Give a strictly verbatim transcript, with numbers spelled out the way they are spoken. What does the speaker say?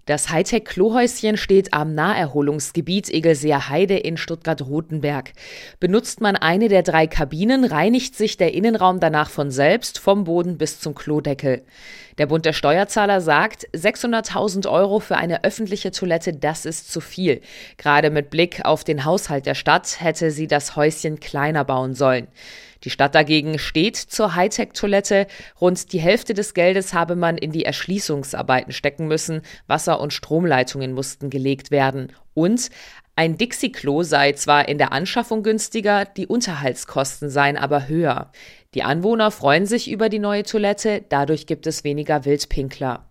Das Hightech-Klohäuschen steht am Naherholungsgebiet Egelseer Heide in Stuttgart-Rothenberg. Benutzt man eine der drei Kabinen, reinigt sich der Innenraum danach von selbst, vom Boden bis zum Klodeckel. Der Bund der Steuerzahler sagt, sechshunderttausend Euro für eine öffentliche Toilette, das ist zu viel. Gerade mit Blick auf den Haushalt der Stadt hätte sie das Häuschen kleiner bauen sollen. Die Stadt dagegen steht zur Hightech-Toilette. Rund die Hälfte des Geldes habe man in die Erschließungsarbeiten stecken müssen. Wasser- und Stromleitungen mussten gelegt werden. Und ein Dixie-Klo sei zwar in der Anschaffung günstiger, die Unterhaltskosten seien aber höher. Die Anwohner freuen sich über die neue Toilette, dadurch gibt es weniger Wildpinkler.